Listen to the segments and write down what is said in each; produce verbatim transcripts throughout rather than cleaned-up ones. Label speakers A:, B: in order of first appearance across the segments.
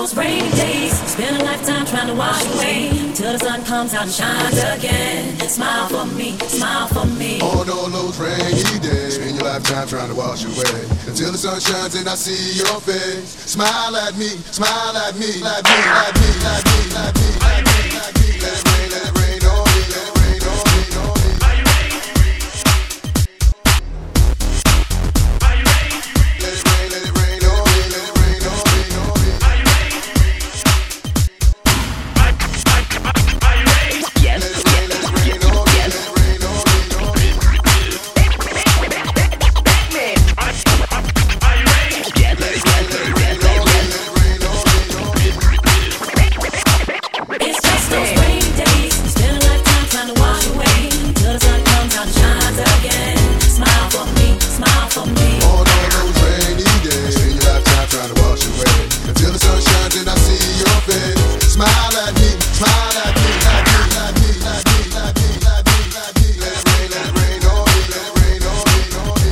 A: those rainy days. Spend a lifetime trying to wash away till the sun comes out and shines again. Smile for me, smile for me.
B: On all those rainy days, spend your lifetime trying to wash away until the sun shines and I see your face. Smile at me, smile at me, at me, at me, at me, at me, at me, at me. Let it rain, let it rain on me, let it rain on me, on me. Are you ready? Are you ready? Let it rain, let it rain on me, let it rain on me, on me. Are you ready? Are you ready? Yes. Let it rain, let it rain on me, let it rain on me, on me. Are you ready? Yes. Let it rain, let it rain on me, let it rain on me, on me.
A: It's just those rainy days. Spend a lifetime trying to wash away till the sun comes out and shines again. Smile for me, smile for me.
B: On all those rainy days, spend your lifetime trying to wash away until the sun shines and I see your face. Smile at me, smile at me, at me, at me, at me, at me, at me, at me. Let it rain, let it rain on me, let it rain on me, on me.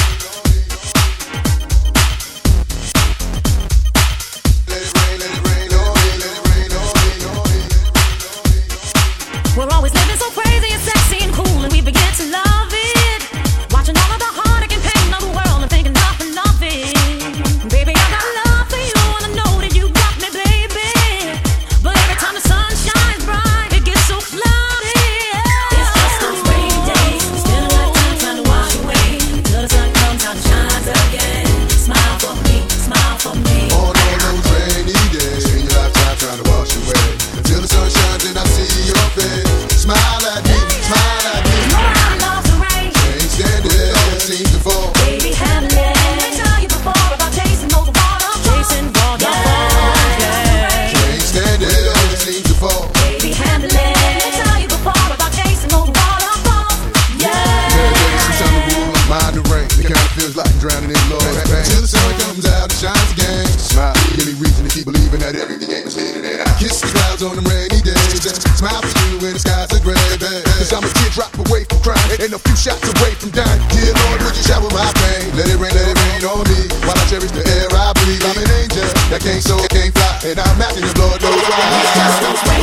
B: Let it rain, let it rain on me, let it rain on me, on me.
A: We're always living so crazy and sexy and cool, and we begin to love it. Watching all of the heartache and pain of the world and thinking nothing of it. Baby, I got love for you, and I know that you got me, baby. But every time the sun shines bright, it gets so cloudy. It's just those rainy days. Spend a lifetime trying to wash away till the sun comes out and shines again. Smile for me, smile for me.
B: On all those rainy days, spend your lifetime trying to wash away until the sun shines and I see your face. Smile at me, smile at me.
A: You know I love the rain.
B: Can't stand it, it seems to fall.
A: Baby, handle it. Let me tell you before about chasing those waterfalls. Chasing waterfalls, yeah.
B: Can't stand it, it seems to fall.
A: Baby, handle it. Let me tell you before about chasing those waterfalls, yeah.
B: Every day, sometimes the world mind the rain. It kinda feels like drowning in Lord. Till the sun comes out and shines again. Smile, give me reason to keep believing that everything ain't misleading. And I kiss the clouds on them rainy days and smile for you when the skies are gray, baby. Cause I'm a teardrop away from crying and a few shots away from dying. Dear Lord, would you shower my pain? Let it rain, let it rain on me while I cherish the air I breathe. I'm an angel that can't soar, can't fly, and I'm asking you, Lord, knows why.